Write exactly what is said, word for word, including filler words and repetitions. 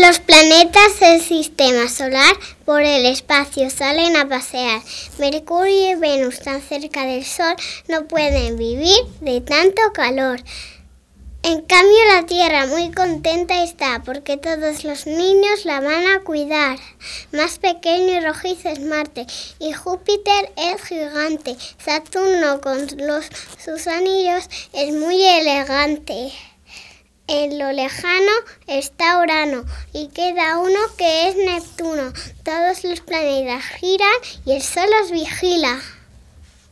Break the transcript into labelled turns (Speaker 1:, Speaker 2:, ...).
Speaker 1: Los planetas del sistema solar por el espacio salen a pasear. Mercurio y Venus, tan cerca del Sol, no pueden vivir de tanto calor. En cambio, la Tierra muy contenta está porque todos los niños la van a cuidar. Más pequeño y rojizo es Marte y Júpiter es gigante. Saturno con los, sus anillos es muy elegante. En lo lejano está Urano y queda uno que es Neptuno. Todos los planetas giran y el Sol los vigila.